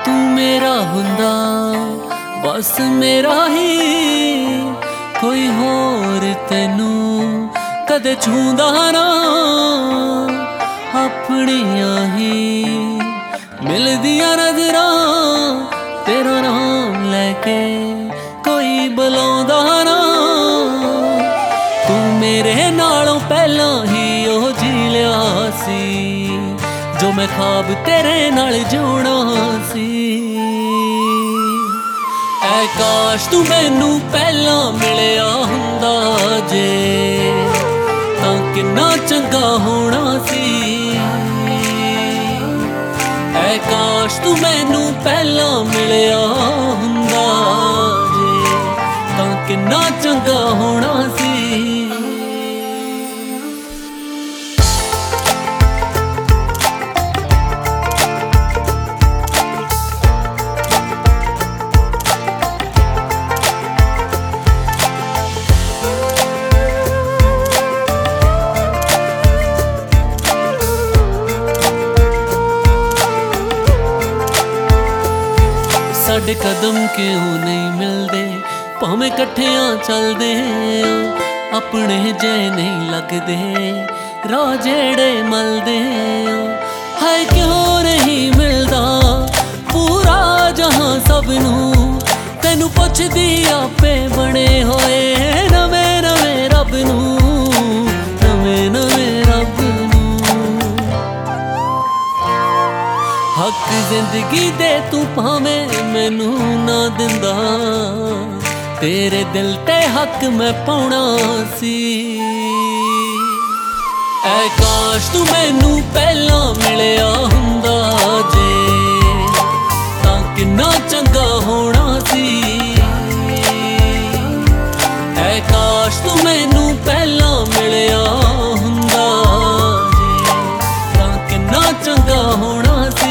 तू मेरा हुंदा बस मेरा ही, कोई होर तैनू कदे छूंदा ना। अपनियां ही मिलदियां नजरां, तेरा नाम लैके कोई बुलांदा ना। तू मेरे नालों पहलां ही ओ जी लिया सी, जो मैं ख्वाब तेरे नाल जोड़ा सी। ऐ काश तू मैनू पहलां मिलिया हुंदा जे, तां किन्ना चंगा होना सी। ऐ काश तू मैनू पहलां मिलिया हुंदा जे, तां किन्ना चंगा होना सी। साडे कदम क्यों नहीं मिलते, भावें कट्ठियां चलदे आ, अपने जे नहीं लगदे राह जेड़े मलदे आ। हाय क्यों नहीं मिलदा पूरा जहां सबनू, तैनू पुछदी आपे बने होए नवे नवे रब नू, नवे नवे रब नू। हक जिंदगी दे तू भावें मैनू ना दिंदा, तेरे दिल ते हक मैं पाउणा सी। ऐ काश तू मैनू पहलां मिलिया हुंदा जे, तां किन्ना चंगा होना सी। ऐ काश तू मैनू पहलां मिलिया हुंदा जे, तां किन्ना चंगा होना सी।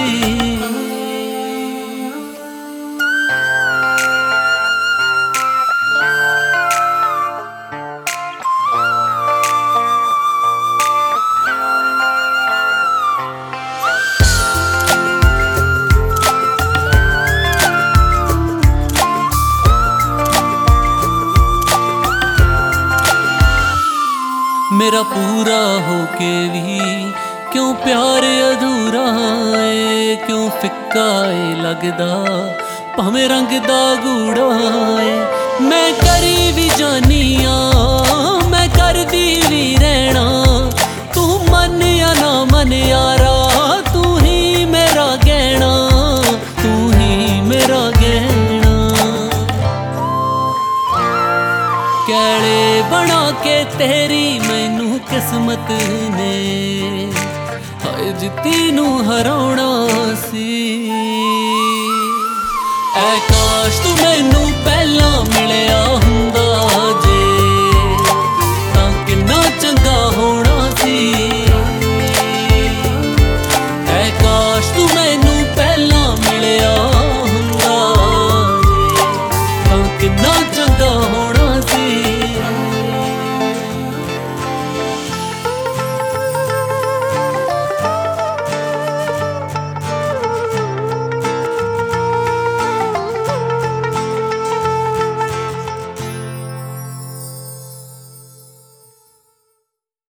मेरा पूरा होके भी क्यों प्यार अधूरा है, क्यों फिक्का है लगदा भावें रंग दा गूढ़ा है। मैं करी भी जानी आ, मैं करदी भी रहना, तू मन या ना मन यारा, तू ही मेरा गहना, तू ही मेरा गहना। कैले बना के तेरी मैनू किस्मत ने, हाय जित्ती नू हराउणा सी। ऐ काश तू मैनू पहलां मिलिया